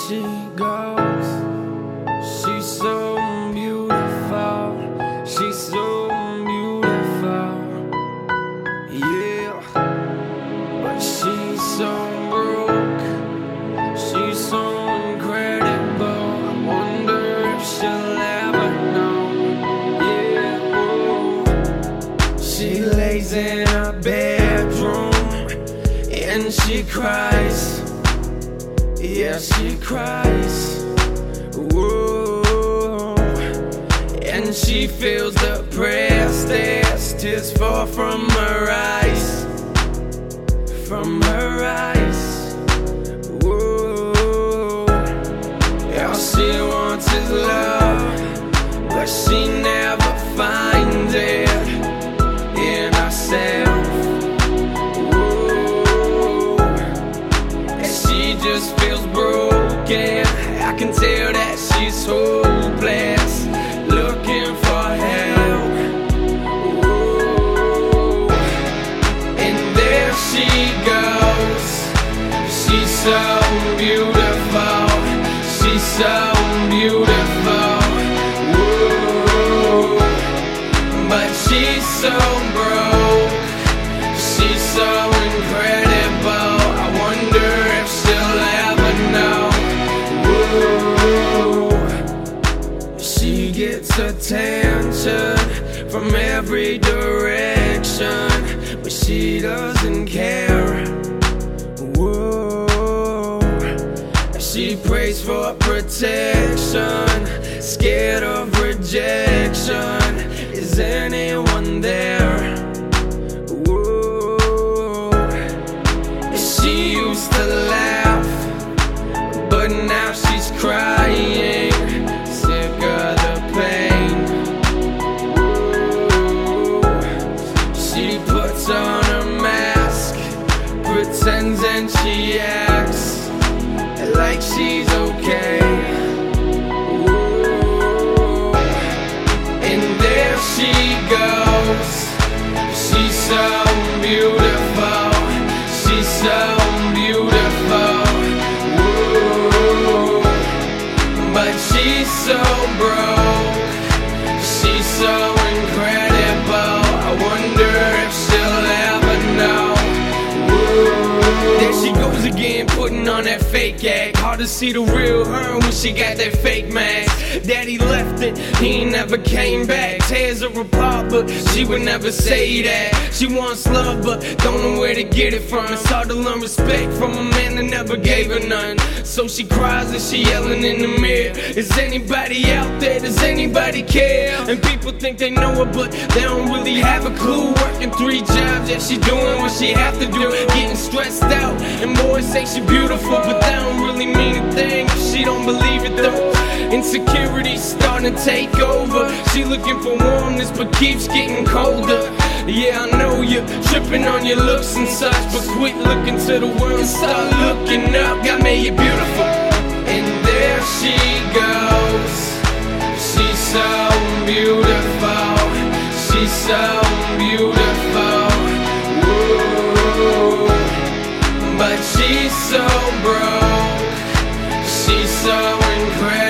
she goes. She's so beautiful. She's so beautiful. Yeah, but she's so broke. She's so incredible. I wonder if she'll ever know. Yeah, oh. She lays in her bedroom and she cries. Yeah, she cries. Whoa. And she feels depressed as tears fall from her eyes. From her eyes. Whoa. All she wants is love, but she never finds it in herself. Whoa. And she just feels broken. I can tell that she's hopeless, looking for help. Whoa. And there she goes. She's so beautiful. She's so beautiful. Whoa. But she's so broke. She's so incredible. I wonder if she'll ever know. Whoa. She gets attention from every direction, but she doesn't care. Whoa. She prays for protection, scared of rejection. Is anyone there? Whoa. She used to laugh, but now she's crying, sick of the pain. Whoa. She puts on a mask, pretends and she acts like she's okay. Whoa. And there she goes. She's so beautiful. She's so beautiful. Whoa. But she's so broke. She's so incredible. I wonder if she'll ever know. Whoa. There she goes again, putting on that fake act. Hard to see the real her when she got that fake mask. Daddy left it, he ain't never came back. Tears her apart, but she would never say that. She wants love, but don't know where to get it from. It's hard to learn respect from a man that never gave her none. So she cries and she yelling in the mirror. Is anybody out there? Does anybody care? And people think they know her, but they don't really have a clue. Working 3 jobs, yeah, she doing what she have to do. Getting stressed out, and boys say she beautiful, but that don't really mean a thing if she don't believe it though. Insecurity's starting to take over. She looking for warmness, but keeps getting colder. Yeah, I know you're tripping on your looks and such, but quit looking to the world and start looking up. God made you beautiful. And there she goes. She's so beautiful. She's so beautiful. Whoa. But she's so broke. She's so incredible.